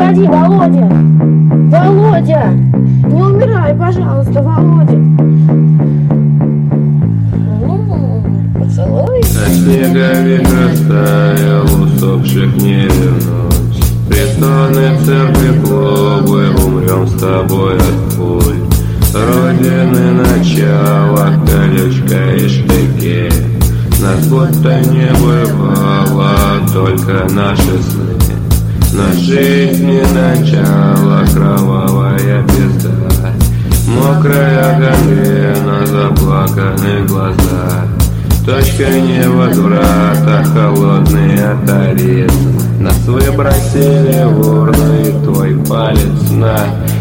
погоди, Володя! Володя! Не умирай, пожалуйста, Володя! Поцелуй. А снеговик растаял, усопших не вернуть. Престоны, церкви, клубы, умрем с тобой от пуль. Родины начала, колючка и штыки. Нас будто не бывало, только наши сны. На жизни начало, кровавая пизда. Мокрая галена, заплаканы глаза. Точка невозврата, холодный атаризм. Нас выбросили в урну, и твой палец на